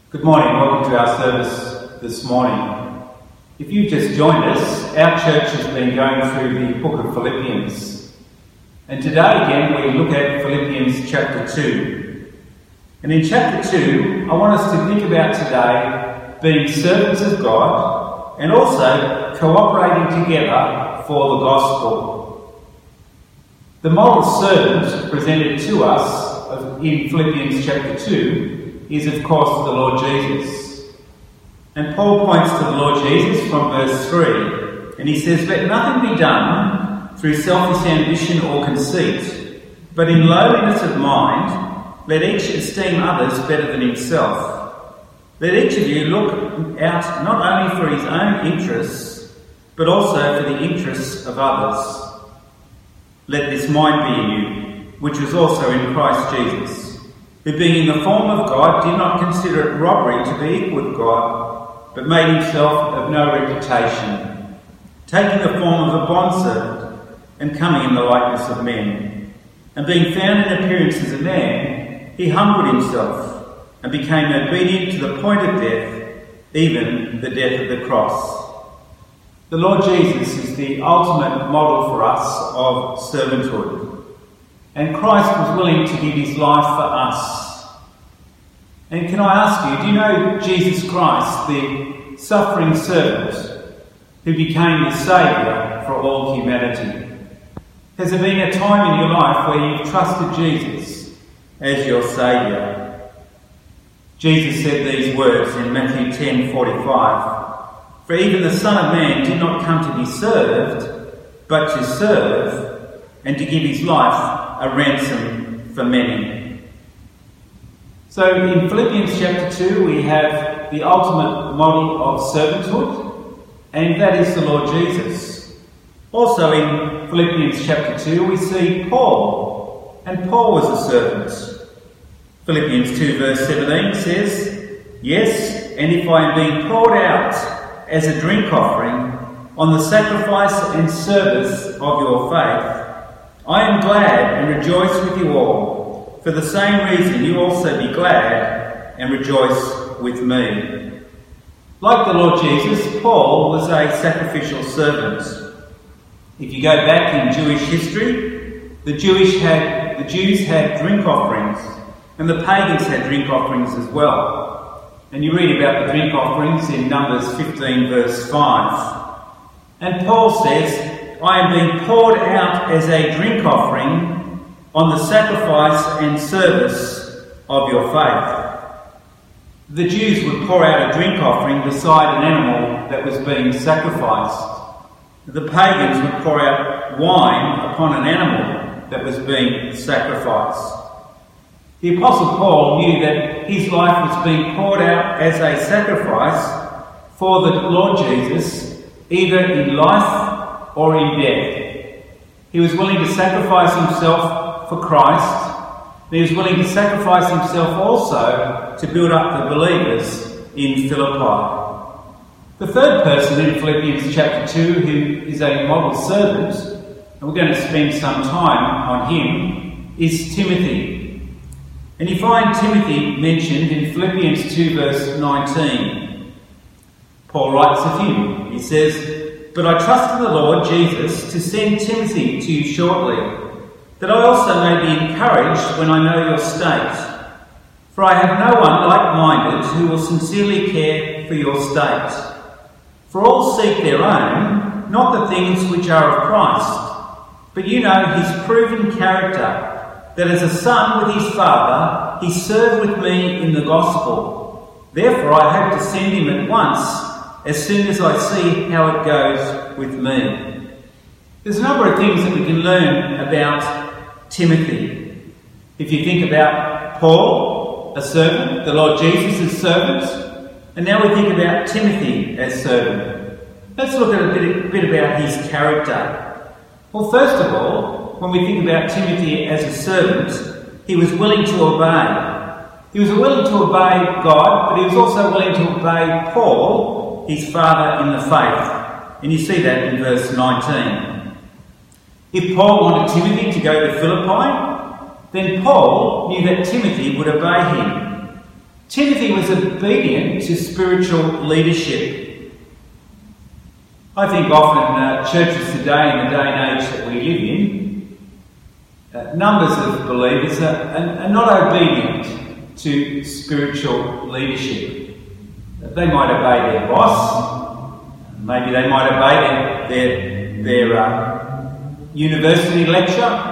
Good morning, welcome to our service this morning. If you've just joined us, our church has been going through the book of Philippians. And today again we look at Philippians chapter 2. And in chapter 2, I want us to think about today being servants of God and also cooperating together for the gospel. The moral servant presented to us in Philippians chapter 2 is of course the Lord Jesus. And Paul points to the Lord Jesus from verse 3, and he says, "Let nothing be done through selfish ambition or conceit, but in lowliness of mind, let each esteem others better than himself. Let each of you look out not only for his own interests, but also for the interests of others. Let this mind be in you, which was also in Christ Jesus, who being in the form of God did not consider it robbery to be equal with God, but made himself of no reputation, taking the form of a bondservant and coming in the likeness of men. And being found in appearance as a man, he humbled himself and became obedient to the point of death, even the death of the cross." The Lord Jesus is the ultimate model for us of servanthood. And Christ was willing to give his life for us. And can I ask you, do you know Jesus Christ, the suffering servant who became the Saviour for all humanity? Has there been a time in your life where you've trusted Jesus as your Saviour? Jesus said these words in Matthew 10:45, "For even the Son of Man did not come to be served, but to serve, and to give his life a ransom for many." So in Philippians chapter 2 we have the ultimate model of servanthood, and that is the Lord Jesus. Also in Philippians chapter 2 we see Paul, and Paul was a servant. Philippians 2 verse 17 says, "Yes, and if I am being poured out as a drink offering on the sacrifice and service of your faith, I am glad and rejoice with you all. For the same reason you also be glad and rejoice with me." Like the Lord Jesus, Paul was a sacrificial servant. If you go back in Jewish history, the Jews had drink offerings, and the pagans had drink offerings as well. And you read about the drink offerings in Numbers 15 verse 5. And Paul says, "I am being poured out as a drink offering on the sacrifice and service of your faith." The Jews would pour out a drink offering beside an animal that was being sacrificed. The pagans would pour out wine upon an animal that was being sacrificed. The Apostle Paul knew that his life was being poured out as a sacrifice for the Lord Jesus, either in life or in death. He was willing to sacrifice himself for Christ. He was willing to sacrifice himself also to build up the believers in Philippi. The third person in Philippians chapter 2 who is a model servant, and we're going to spend some time on him, is Timothy. And you find Timothy mentioned in Philippians 2 verse 19. Paul writes of him, he says, "But I trust in the Lord Jesus to send Timothy to you shortly, that I also may be encouraged when I know your state. For I have no one like-minded who will sincerely care for your state. For all seek their own, not the things which are of Christ. But you know his proven character, that as a son with his father, he served with me in the gospel. Therefore I hope to send him at once, as soon as I see how it goes with me." There's a number of things that we can learn about Timothy. If you think about Paul, a servant, the Lord Jesus as servant, and now we think about Timothy as servant. Let's look at a bit about his character. Well, first of all, when we think about Timothy as a servant, he was willing to obey. He was willing to obey God, but he was also willing to obey Paul, his father in the faith. And you see that in verse 19. If Paul wanted Timothy to go to Philippi, then Paul knew that Timothy would obey him. Timothy was obedient to spiritual leadership. I think often churches today, in the day and age that we live in, numbers of believers are not obedient to spiritual leadership. They might obey their boss, maybe they might obey their university lecturer,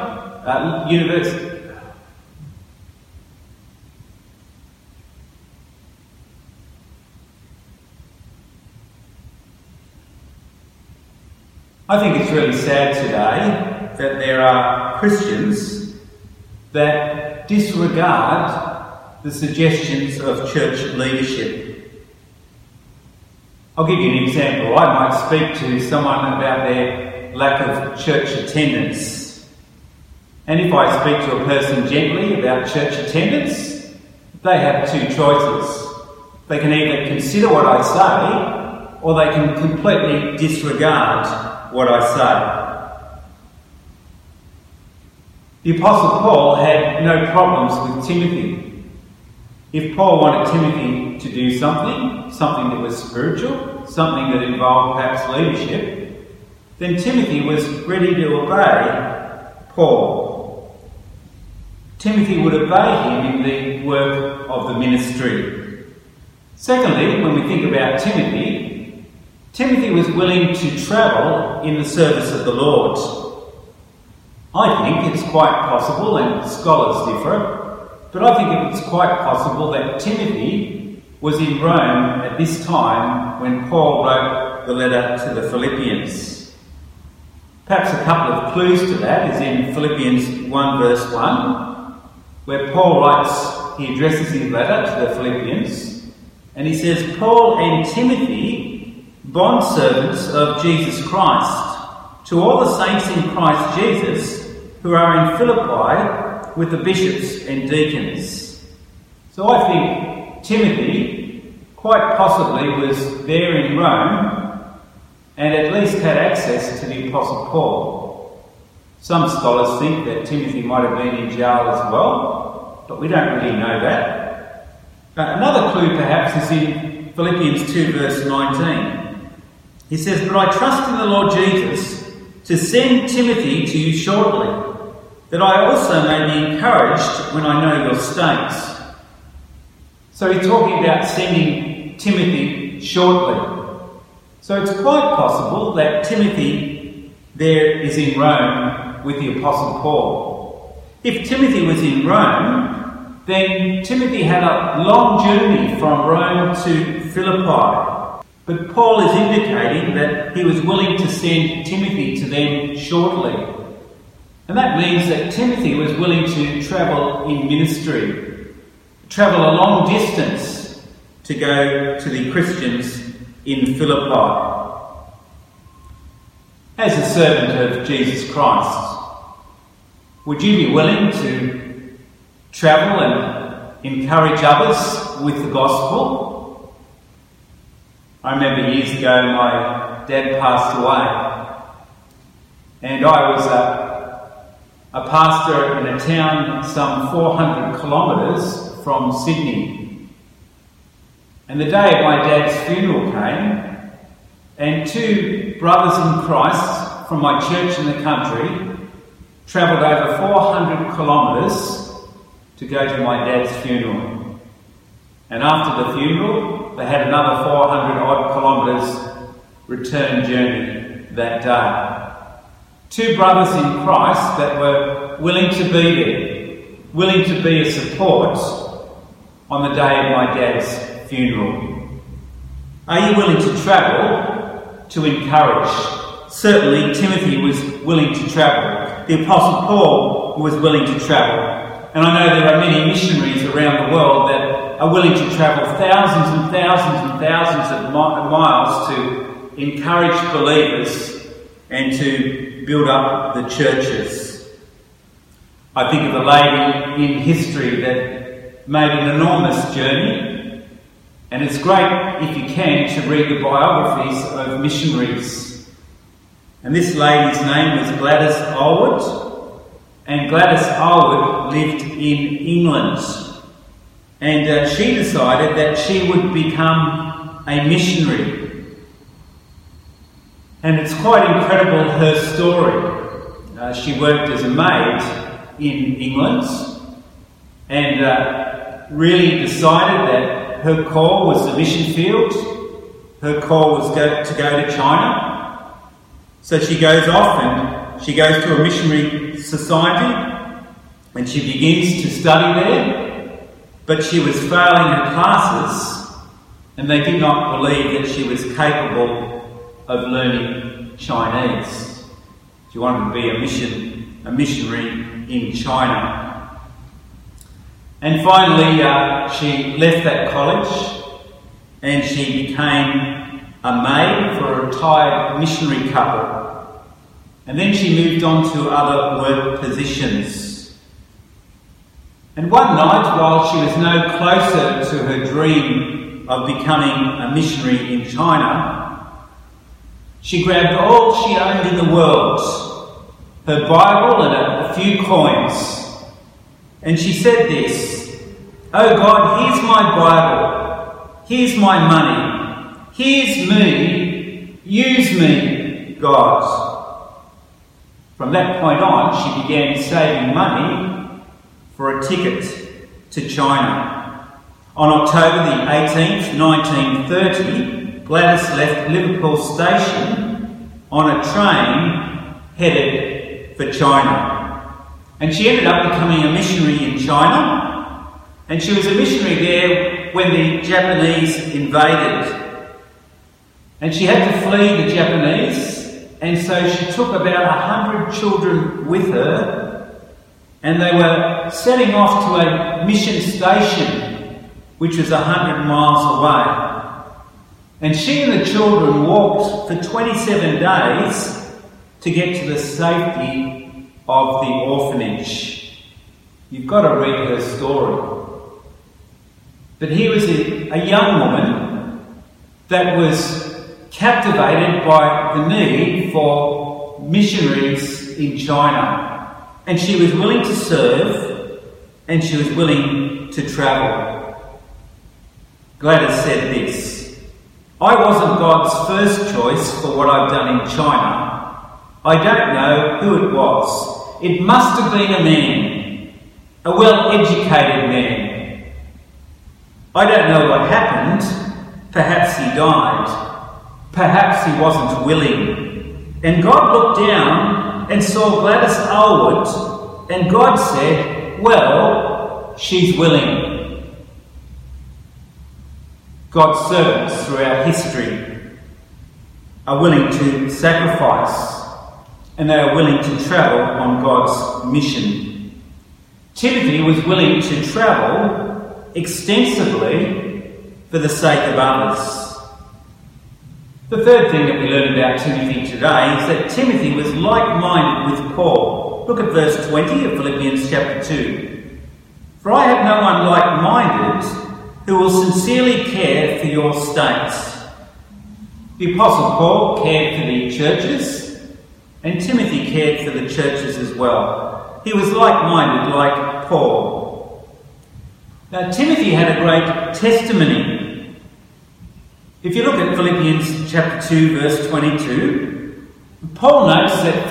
I think it's really sad today that there are Christians that disregard the suggestions of church leadership. I'll give you an example. I might speak to someone about their lack of church attendance. And if I speak to a person gently about church attendance, they have two choices. They can either consider what I say, or they can completely disregard what I say. The Apostle Paul had no problems with Timothy. If Paul wanted Timothy to do something that was spiritual, something that involved perhaps leadership, then Timothy was ready to obey Paul. Timothy would obey him in the work of the ministry. Secondly, when we think about Timothy was willing to travel in the service of the Lord. I think it's quite possible, and scholars differ, but I think it's quite possible that Timothy was in Rome at this time when Paul wrote the letter to the Philippians. Perhaps a couple of clues to that is in Philippians 1 verse 1, where Paul writes, he addresses his letter to the Philippians, and he says, Paul and Timothy, bondservants of Jesus Christ, to all the saints in Christ Jesus who are in Philippi with the bishops and deacons. So I think Timothy quite possibly was there in Rome and at least had access to the Apostle Paul. Some scholars think that Timothy might have been in jail as well, but we don't really know that. Another clue perhaps is in Philippians 2 verse 19. He says, but I trust in the Lord Jesus to send Timothy to you shortly, that I also may be encouraged when I know your states. So he's talking about sending Timothy shortly. So it's quite possible that Timothy there is in Rome with the Apostle Paul. If Timothy was in Rome, then Timothy had a long journey from Rome to Philippi. But Paul is indicating that he was willing to send Timothy to them shortly. And that means that Timothy was willing to travel in ministry, travel a long distance to go to the Christians in Philippi. As a servant of Jesus Christ, would you be willing to travel and encourage others with the gospel? I remember years ago my dad passed away, and I was a pastor in a town some 400 kilometres from Sydney. And the day of my dad's funeral came, and two brothers in Christ from my church in the country travelled over 400 kilometres to go to my dad's funeral. And after the funeral, they had another 400 odd kilometres return journey that day. Two brothers in Christ that were willing to be there, willing to be a support on the day of my dad's funeral. Are you willing to travel to encourage? Certainly Timothy was willing to travel. The Apostle Paul was willing to travel. And I know there are many missionaries around the world that are willing to travel thousands and thousands and thousands of miles to encourage believers and to build up the churches. I think of a lady in history that made an enormous journey, and it's great, if you can, to read the biographies of missionaries. And this lady's name was Gladys Aylward, and Gladys Aylward lived in England. and she decided that she would become a missionary. And it's quite incredible, her story. She worked as a maid in England and really decided that her call was the mission field. Her call was to go to China. So she goes off and she goes to a missionary society and she begins to study there. But she was failing her classes and they did not believe that she was capable of learning Chinese. She wanted to be a missionary in China. And finally, she left that college and she became a maid for a retired missionary couple. And then she moved on to other work positions. And one night, while she was no closer to her dream of becoming a missionary in China, she grabbed all she owned in the world, her Bible and a few coins, and she said this: "Oh God, here's my Bible, here's my money, here's me, use me, God." From that point on, she began saving money for a ticket to China. On October the 18th, 1930, Gladys left Liverpool Station on a train headed for China. And she ended up becoming a missionary in China. And she was a missionary there when the Japanese invaded. And she had to flee the Japanese. And so she took about 100 children with her. And they were setting off to a mission station, which was 100 miles away. And she and the children walked for 27 days to get to the safety of the orphanage. You've got to read her story. But here was a young woman that was captivated by the need for missionaries in China. And she was willing to serve, and she was willing to travel. Gladys said this: "I wasn't God's first choice for what I've done in China. I don't know who it was. It must have been a man, a well-educated man. I don't know what happened. Perhaps he died. Perhaps he wasn't willing. And God looked down and saw Gladys Aylward, and God said, well, she's willing." God's servants throughout history are willing to sacrifice, and they are willing to travel on God's mission. Timothy was willing to travel extensively for the sake of others. The third thing that we learn about Timothy today is that Timothy was like-minded with Paul. Look at verse 20 of Philippians chapter 2. "For I have no one like-minded who will sincerely care for your state." The Apostle Paul cared for the churches, and Timothy cared for the churches as well. He was like-minded like Paul. Now, Timothy had a great testimony. If you look at Philippians chapter 2, verse 22, Paul notes that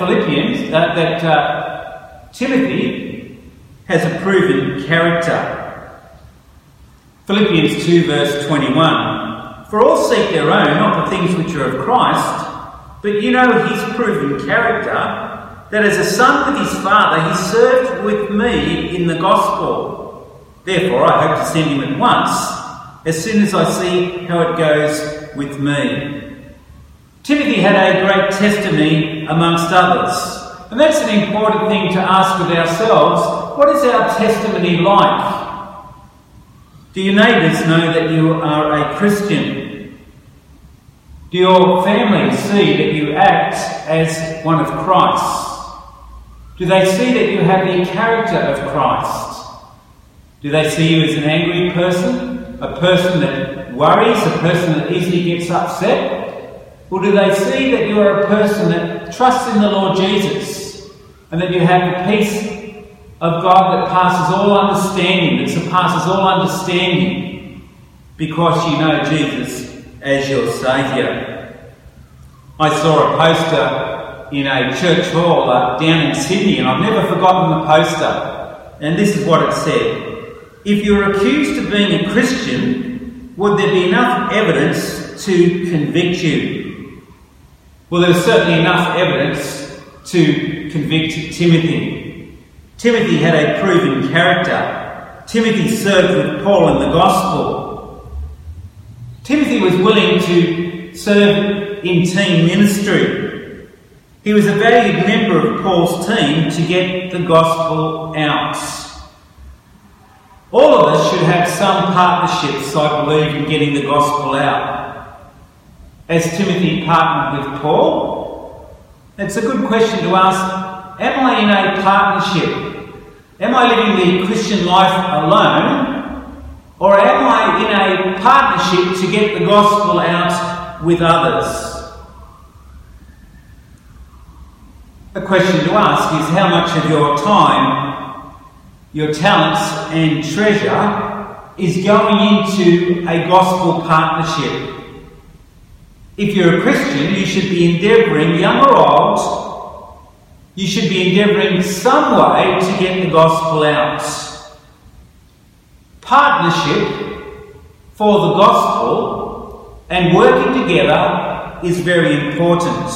Timothy has a proven character. Philippians 2, verse 21, "For all seek their own, not the things which are of Christ, but you know his proven character, that as a son with his father he served with me in the gospel. Therefore I hope to send him at once, as soon as I see how it goes with me." Timothy had a great testimony amongst others. And that's an important thing to ask of ourselves. What is our testimony like? Do your neighbours know that you are a Christian? Do your family see that you act as one of Christ? Do they see that you have the character of Christ? Do they see you as an angry person, a person that worries, a person that easily gets upset? Or do they see that you are a person that trusts in the Lord Jesus and that you have the peace of God that passes all understanding, that surpasses all understanding, because you know Jesus as your Saviour. I saw a poster in a church hall down in Sydney, and I've never forgotten the poster. And this is what it said: "If you're accused of being a Christian, would there be enough evidence to convict you?" Well, there's certainly enough evidence to convict Timothy. Timothy had a proven character. Timothy served with Paul in the gospel. Timothy was willing to serve in team ministry. He was a valued member of Paul's team to get the gospel out. All of us should have some partnerships, I believe, in getting the gospel out. As Timothy partnered with Paul, it's a good question to ask: am I in a partnership? Am I living the Christian life alone? Or am I in a partnership to get the gospel out with others? A question to ask is: how much of your time, your talents and treasure is going into a gospel partnership? If you're a Christian, you should be endeavouring, young or old, you should be endeavouring some way to get the gospel out. Partnership for the gospel and working together is very important.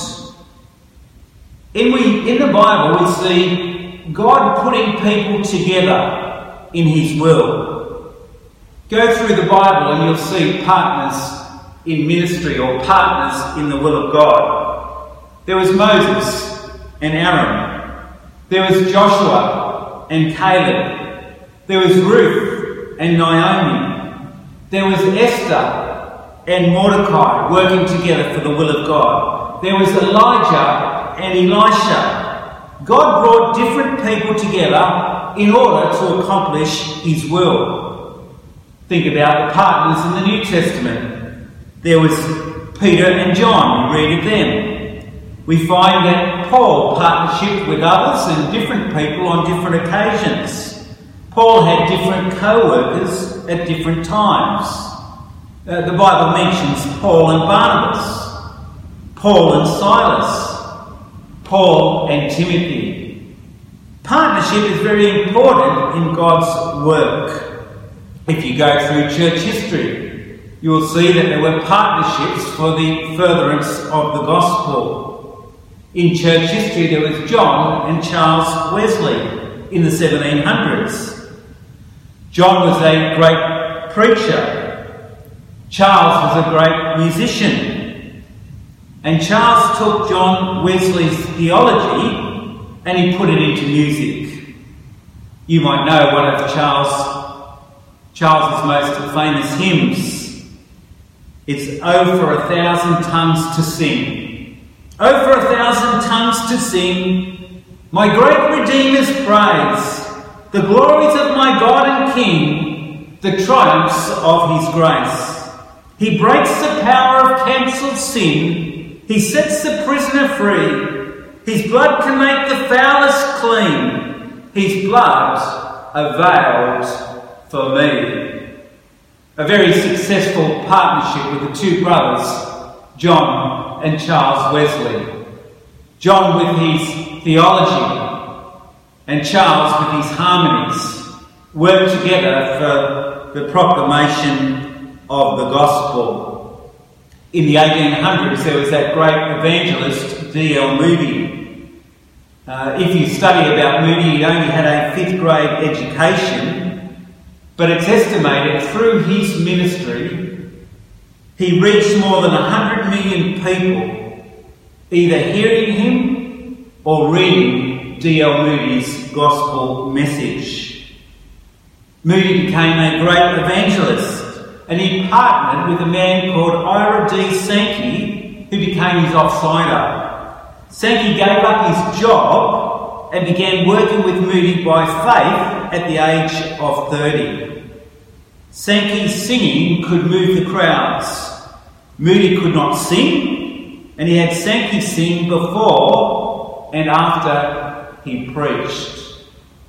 In the Bible, we see God putting people together in His will. Go through the Bible and you'll see partners in ministry or partners in the will of God. There was Moses and Aaron. There was Joshua and Caleb. There was Ruth and Naomi. There was Esther and Mordecai working together for the will of God. There was Elijah and Elisha. God brought different people together in order to accomplish His will. Think about the partners in the New Testament. There was Peter and John. We read of them. We find that Paul partnership with others and different people on different occasions. Paul had different co-workers at different times. The Bible mentions Paul and Barnabas, Paul and Silas, Paul and Timothy. Partnership is very important in God's work. If you go through church history, you will see that there were partnerships for the furtherance of the gospel. In church history, there was John and Charles Wesley in the 1700s. John was a great preacher. Charles was a great musician. And Charles took John Wesley's theology and he put it into music. You might know one of Charles's most famous hymns. It's "Oh, for 1,000 tongues to sing. Oh, for 1,000 tongues to sing my great Redeemer's praise, the glories of my God and King, the triumphs of His grace. He breaks the power of cancelled sin. He sets the prisoner free. His blood can make the foulest clean. His blood availed for me." A very successful partnership with the two brothers, John and Charles Wesley. John with his theology and Charles with his harmonies worked together for the proclamation of the gospel. In the 1800s, there was that great evangelist, D.L. Moody. If you study about Moody, he only had a 5th grade education. But it's estimated through his ministry, he reached more than 100 million people, either hearing him or reading D.L. Moody's gospel message. Moody became a great evangelist, and he partnered with a man called Ira D. Sankey, who became his offsider. Sankey gave up his job and began working with Moody by faith at the age of 30. Sankey's singing could move the crowds. Moody could not sing, and he had Sankey sing before and after he preached.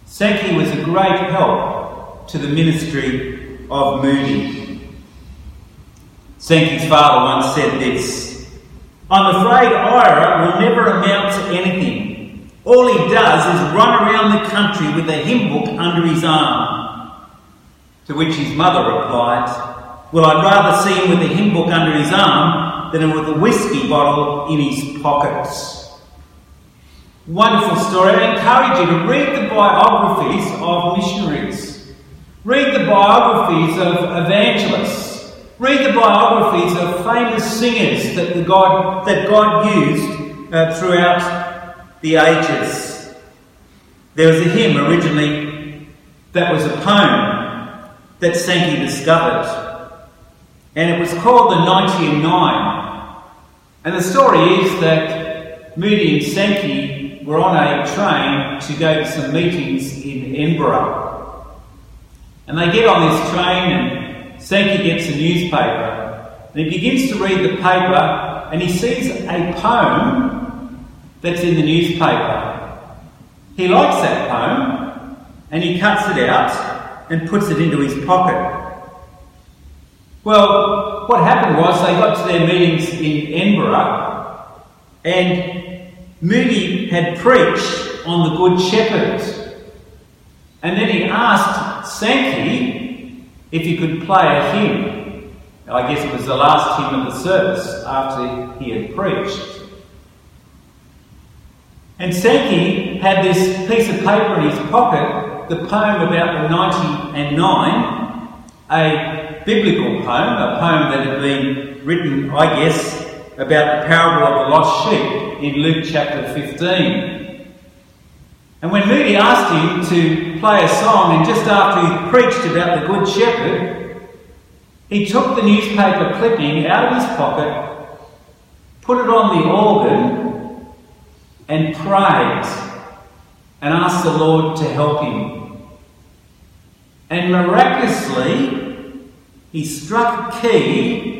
Sankey was a great help to the ministry of Moody. Sankey's father once said this: "I'm afraid Ira will never amount to anything. All he does is run around the country with a hymn book under his arm." To which his mother replied, "Well, I'd rather see him with a hymn book under his arm than with a whiskey bottle in his pockets." Wonderful story. I encourage you to read the biographies of missionaries. Read the biographies of evangelists. Read the biographies of famous singers that God used throughout the ages. There was a hymn originally that was a poem that Sankey discovered, and it was called the 90 and 9. And the story is that Moody and Sankey were on a train to go to some meetings in Edinburgh. And they get on this train, and Sankey gets a newspaper, and he begins to read the paper, and he sees a poem that's in the newspaper. He likes that poem, and he cuts it out and puts it into his pocket. Well, what happened was they got to their meetings in Edinburgh, and Moody had preached on the Good Shepherd. And then he asked Sankey if he could play a hymn. I guess it was the last hymn of the service after he had preached. And Sankey had this piece of paper in his pocket, the poem about the 90 and 9, a biblical poem, a poem that had been written, I guess, about the parable of the lost sheep in Luke chapter 15. And when Moody asked him to play a song, and just after he preached about the Good Shepherd, he took the newspaper clipping out of his pocket, put it on the organ, and prayed and asked the Lord to help him. And miraculously, he struck a key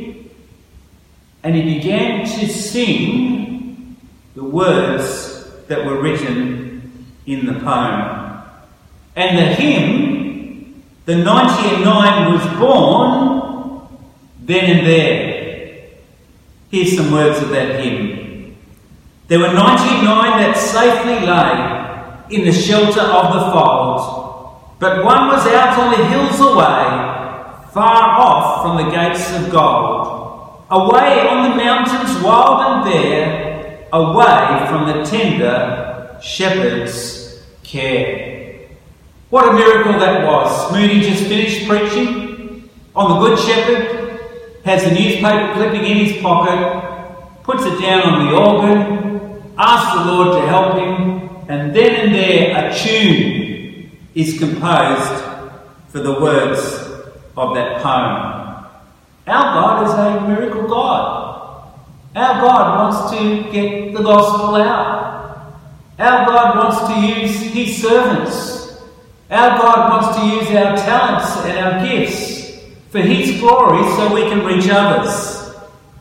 and he began to sing the words that were written in the poem. And the hymn, the 90 and 9, was born then and there. Here's some words of that hymn. "There were 99 that safely lay in the shelter of the fold, but one was out on the hills away, far off from the gates of gold. Away on the mountains wild and bare, away from the tender shepherd's care." What a miracle that was. Moody just finished preaching on the Good Shepherd, has the newspaper clipping in his pocket, puts it down on the organ, asks the Lord to help him, and then and there a tune is composed for the words of that poem. Our God is a miracle God. Our God wants to get the gospel out. Our God wants to use his servants. Our God wants to use our talents and our gifts for his glory so we can reach others.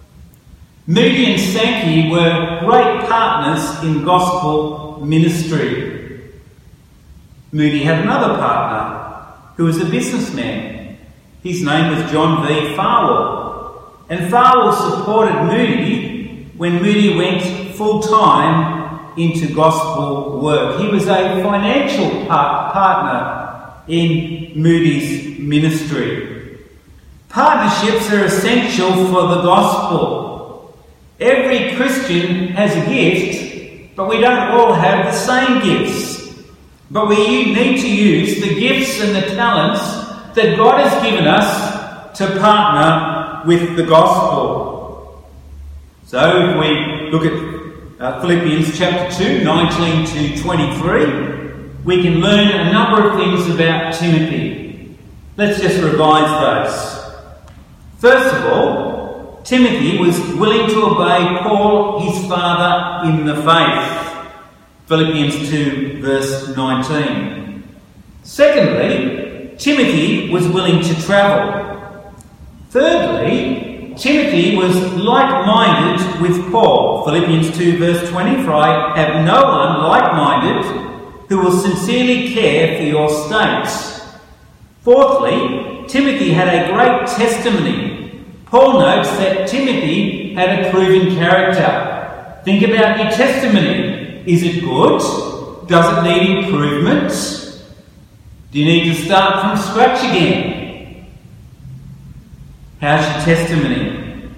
Moody and Sankey were great partners in gospel ministry. Moody had another partner who was a businessman. His name was John V. Farwell, and Farwell supported Moody when Moody went full-time into gospel work. He was a financial partner in Moody's ministry. Partnerships are essential for the gospel. Every Christian has a gift, but we don't all have the same gifts. But we need to use the gifts and the talents that God has given us to partner with the gospel. So if we look at Philippians chapter 2, 19 to 23, we can learn a number of things about Timothy. Let's just revise those. First of all, Timothy was willing to obey Paul, his father in the faith. Philippians 2, verse 19. Secondly, Timothy was willing to travel. Thirdly, Timothy was like-minded with Paul. Philippians 2, verse 20, "For I have no one like-minded, who will sincerely care for your state. Fourthly, Timothy had a great testimony. Paul notes that Timothy had a proven character. Think about your testimony. Is it good? Does it need improvement? Do you need to start from scratch again? How's your testimony?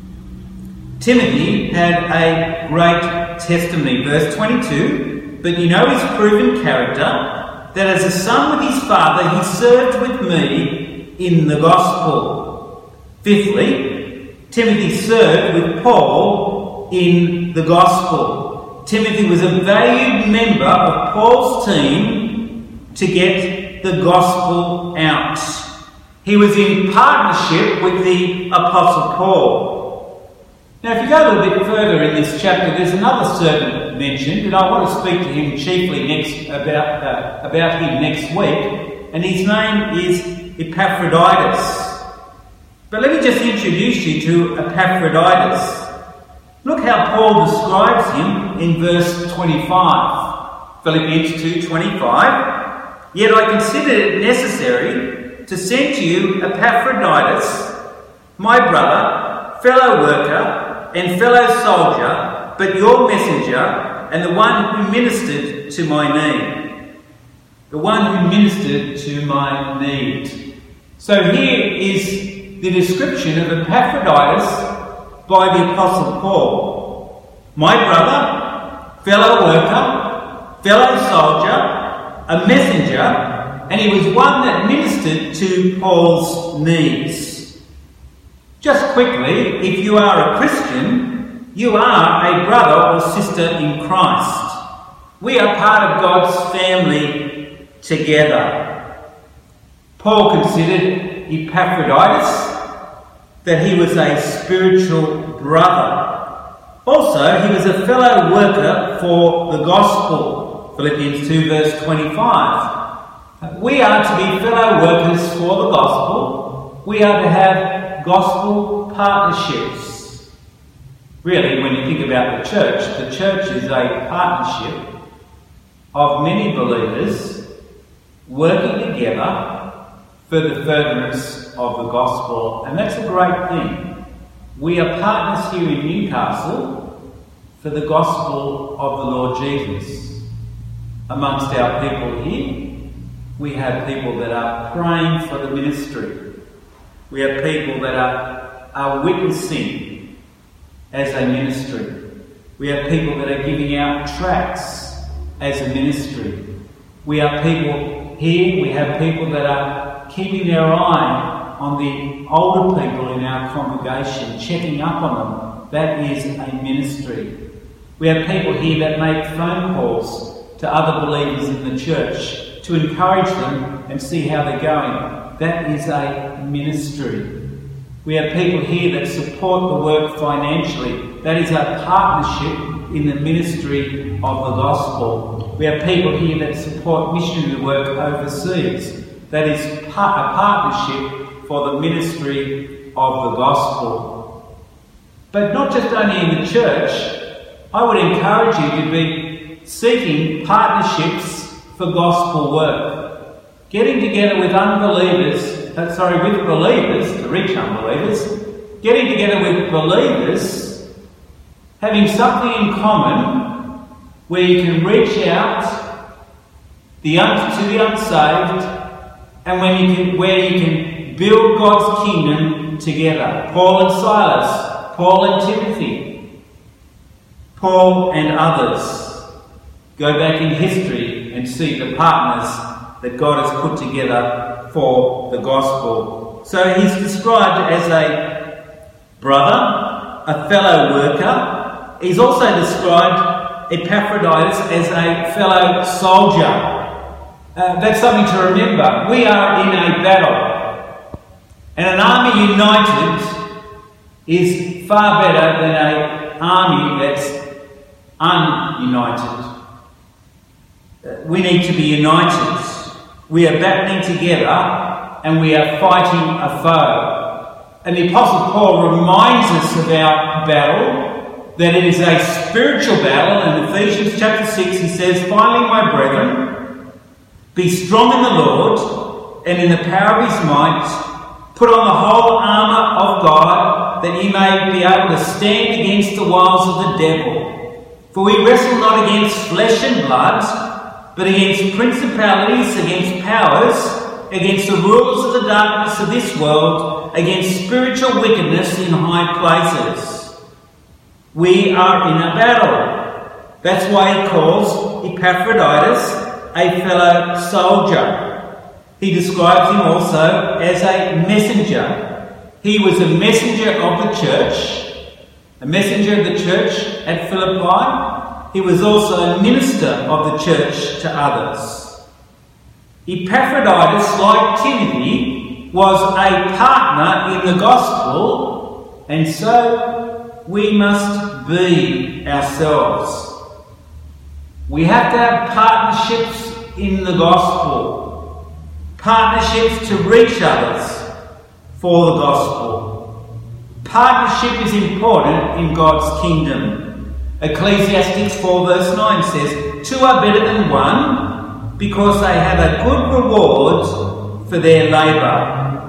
Timothy had a great testimony. Verse 22, but you know his proven character, that as a son with his father he served with me in the gospel. Fifthly, Timothy served with Paul in the gospel. Timothy was a valued member of Paul's team to get the gospel out. He was in partnership with the Apostle Paul. Now, if you go a little bit further in this chapter, there's another servant mentioned, and I want to speak to him chiefly about him next week, and his name is Epaphroditus. But let me just introduce you to Epaphroditus. Look how Paul describes him in verse 25. Philippians 2:25. Yet I consider it necessary to send to you Epaphroditus, my brother, fellow worker, and fellow soldier, but your messenger, and the one who ministered to my need. The one who ministered to my need. So here is the description of Epaphroditus by the Apostle Paul. My brother, fellow worker, fellow soldier, a messenger, and he was one that ministered to Paul's needs. Just quickly, if you are a Christian, you are a brother or sister in Christ. We are part of God's family together. Paul considered Epaphroditus that he was a spiritual brother. Also, he was a fellow worker for the gospel. Philippians 2 verse 25. We are to be fellow workers for the gospel. We are to have gospel partnerships. Really, when you think about the church is a partnership of many believers working together for the furtherance of the gospel. And that's a great thing. We are partners here in Newcastle for the gospel of the Lord Jesus. Amongst our people here, we have people that are praying for the ministry. We have people that are witnessing as a ministry. We have people that are giving out tracts as a ministry. We have people here, we have people that are keeping their eye on the older people in our congregation, checking up on them. That is a ministry. We have people here that make phone calls to other believers in the church to encourage them and see how they're going. That is a ministry. We have people here that support the work financially. That is a partnership in the ministry of the gospel. We have people here that support missionary work overseas. That is a partnership for the ministry of the gospel. But not just only in the church, I would encourage you to be seeking partnerships for gospel work. Getting together with with believers, to reach unbelievers, getting together with believers, having something in common where you can reach out to the unsaved, and where you can build God's kingdom together. Paul and Silas, Paul and Timothy, Paul and others. Go back in history and see the partners that God has put together for the gospel. So he's described as a brother, a fellow worker. He's also described Epaphroditus as a fellow soldier. That's something to remember. We are in a battle. And an army united is far better than an army that's ununited. We need to be united. We are battling together and we are fighting a foe. And the Apostle Paul reminds us of our battle that it is a spiritual battle. In Ephesians chapter 6 he says, "Finally, my brethren, be strong in the Lord and in the power of his might. Put on the whole armour of God, that ye may be able to stand against the wiles of the devil. For we wrestle not against flesh and blood, but against principalities, against powers, against the rulers of the darkness of this world, against spiritual wickedness in high places." We are in a battle. That's why he calls Epaphroditus a fellow soldier. He describes him also as a messenger. He was a messenger of the church, a messenger of the church at Philippi. He was also a minister of the church to others. Epaphroditus, like Timothy, was a partner in the gospel, and so we must be ourselves. We have to have partnerships in the gospel, partnerships to reach others for the gospel. Partnership is important in God's kingdom. Ecclesiastes 4 verse 9 says, "Two are better than one, because they have a good reward for their labour."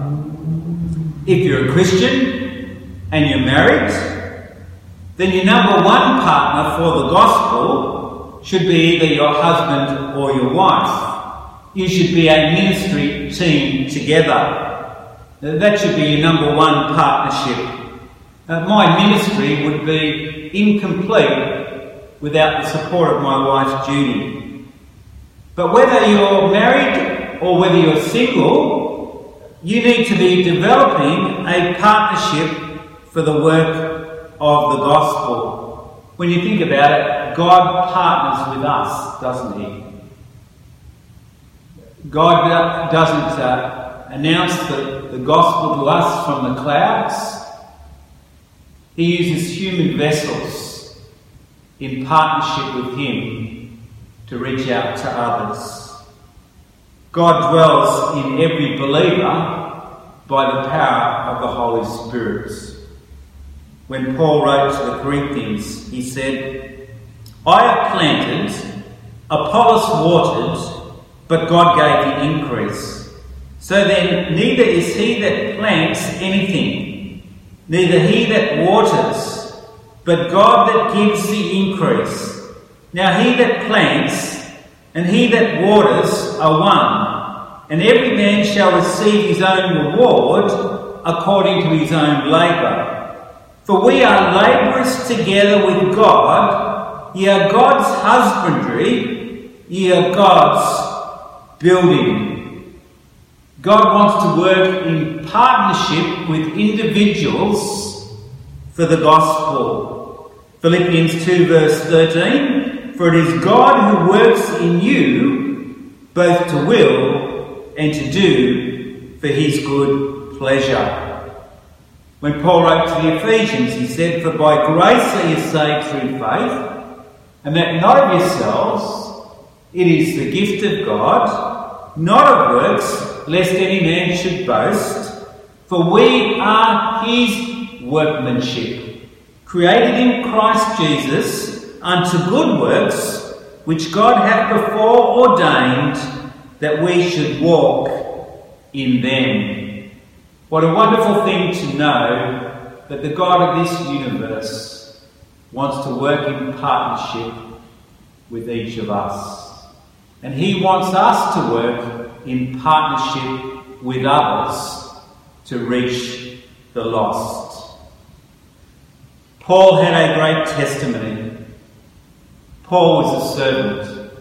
If you're a Christian and you're married, then your number one partner for the gospel should be either your husband or your wife. You should be a ministry team together. That should be your number one partnership. My ministry would be incomplete without the support of my wife Judy. But whether you're married or whether you're single, you need to be developing a partnership for the work of the gospel. When you think about it, God partners with us, doesn't he? God doesn't announce the gospel to us from the clouds. He uses human vessels in partnership with him to reach out to others. God dwells in every believer by the power of the Holy Spirit. When Paul wrote to the Corinthians, he said, "I have planted, Apollos watered, but God gave the increase. So then neither is he that plants anything, neither he that waters, but God that gives the increase. Now he that plants and he that waters are one, and every man shall receive his own reward according to his own labour. For we are labourers together with God. Ye are God's husbandry, ye are God's building." God wants to work in partnership with individuals for the gospel. Philippians 2 verse 13, "For it is God who works in you both to will and to do for his good pleasure." When Paul wrote to the Ephesians, he said, "For by grace are you saved through faith, and that not of yourselves, it is the gift of God, not of works, lest any man should boast. For we are his workmanship, created in Christ Jesus unto good works, which God hath before ordained that we should walk in them." What a wonderful thing to know that the God of this universe wants to work in partnership with each of us. And he wants us to work in partnership with others to reach the lost. Paul had a great testimony. Paul was a servant.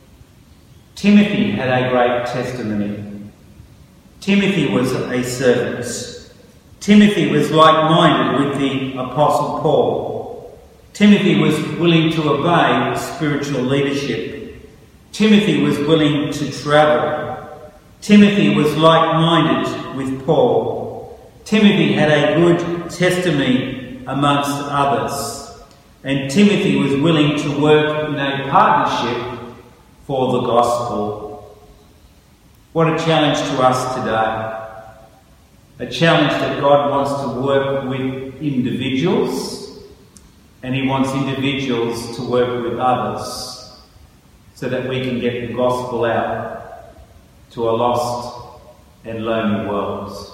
Timothy had a great testimony. Timothy was a servant. Timothy was like-minded with the Apostle Paul. Timothy was willing to obey spiritual leadership. Timothy was willing to travel. Timothy was like-minded with Paul. Timothy had a good testimony amongst others. And Timothy was willing to work in a partnership for the gospel. What a challenge to us today. A challenge that God wants to work with individuals and he wants individuals to work with others so that we can get the gospel out to a lost and lonely world.